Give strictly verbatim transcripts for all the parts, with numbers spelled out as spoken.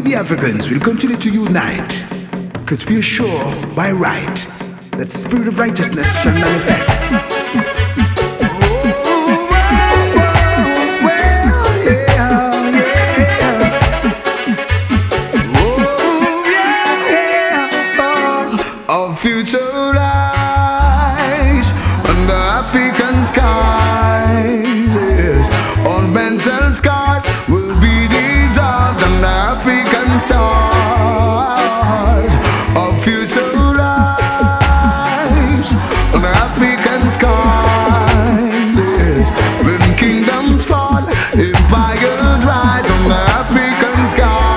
the Africans will continue to unite, because we are sure by right that the spirit of righteousness shall manifest. Future lies under African skies, yes. All mental scars will be dissolved under African stars. Our future lies under African skies, yes. When kingdoms fall, empires rise under African skies.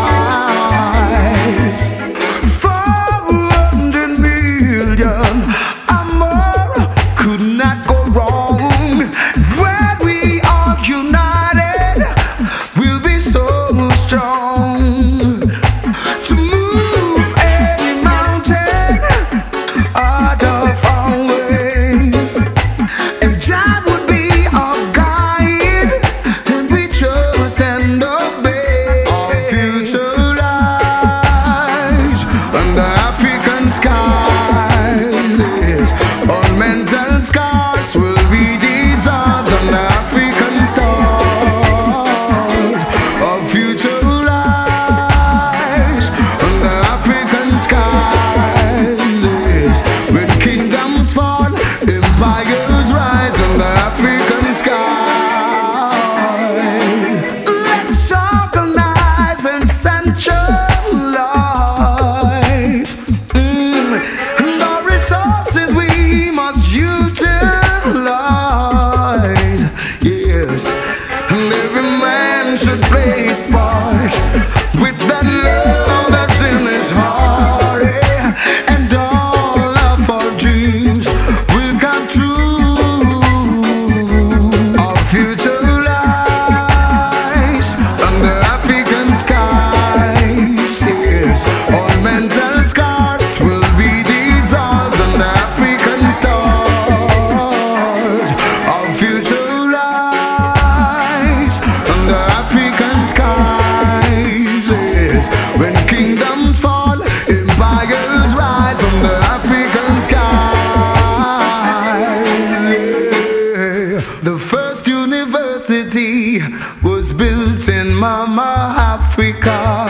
Was built in Mama Africa.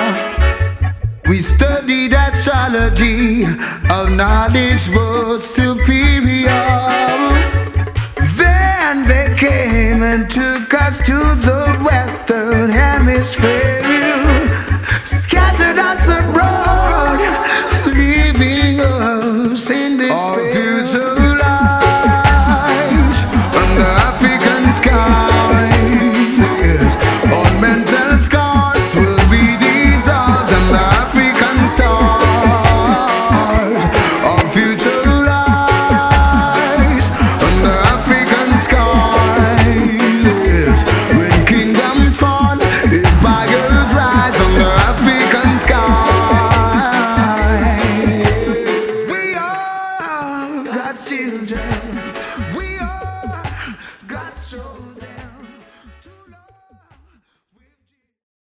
We studied astrology, our knowledge was superior. Then they came and took us to the Western Hemisphere.